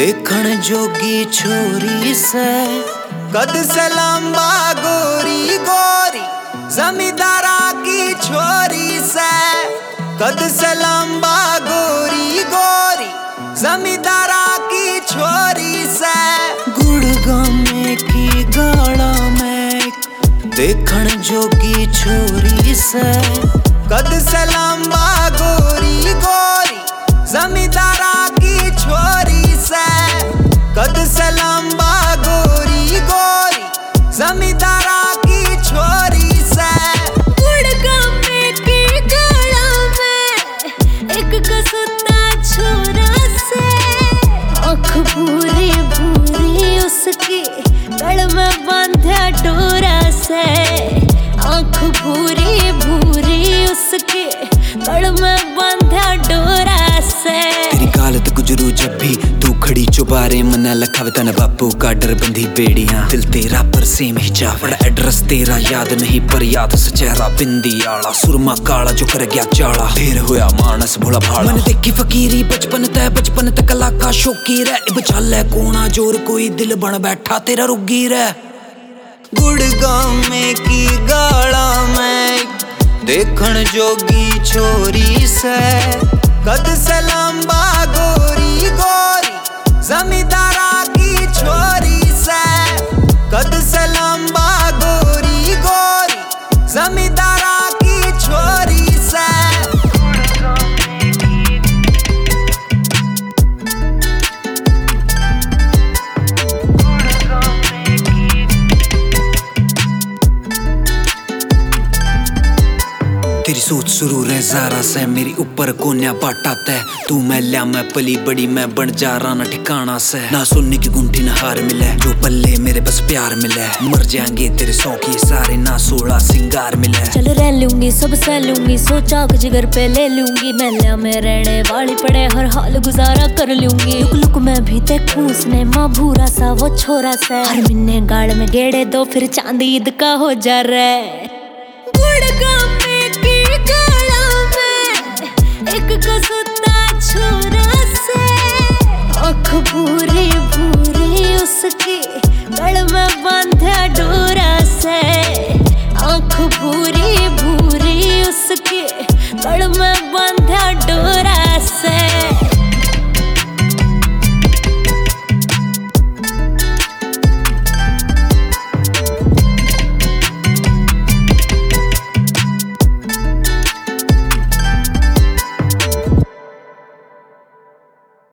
देखण जोगी छोरी से कद से लंबा गोरी गोरी, जमींदारा की छोरी से कद से लंबा गोरी गोरी, जमींदारा की छोरी से। गुड़गांव की गाड़ा में देखण जोगी छोरी से कद से लंबा गोरी गोरी, जमींदारा की छोरी से कद से लंबा गोरी गोरी, जमींदारा की छोरी से। गुड़गांव की गाड़ा में एक कसुता छोरा से, आँख भूरी भूरी उसकी गल में बांधा डोरा से, आँख भूरी भूरी उसकी गल में बांधा डोरा से। तेरी गालत गुजरू जब भी तू खड़ी चुबारे, मना लखावे तन बापू का डर बंधी बेड़ियां। दिल तेरा पर सेम ही चावड़, एड्रेस तेरा याद नहीं पर याद से चेहरा बिंदी आला, सुरमा काला जो कर गया चाला, ढेर होया मानस भोला भाला। मन देखी फकीरी बचपन तक कला का शौकी रे, इब चाले कोना जोर कोई दिल बन बैठा तेरा रुगी रे। गुड़गांव में की गाड़ा में देखण जोगी छोरी से कद से लंबा गोरी गोरी, जमींदारा की छोरी से कद से लंबा गोरी गोरी, जमींदारा की छोरी से। तेरी सोच शुरू रह ज़ारा से, मेरी ऊपर कोन्या बाटा तय, तू मैं लिया मैं पली बड़ी मैं बन जा रहा ना ठिकाना से। ना सुनने की गुंठी ना हार मिले, जो पल्ले मेरे बस प्यार मिले, मर जाएंगे तेरे शौक ये सारे ना सोला सिंगार मिले। चल रह लूंगी सब सह लूंगी, सोचा कि जिगर पे ले लूंगी, मैं लिया में रहने वाली पड़े हर हाल गुजारा कर लूंगी। लुक लुक मैं भी देखूं उसने माँ भूरा सा वो छोरा सा, हर महीने गाड़ में गेड़े दो फिर चांदी ईद का हो जा रहा। गुड़गांव की गाड़ा में एक कसुता छोरा से, आँख भूरी भूरी उसकी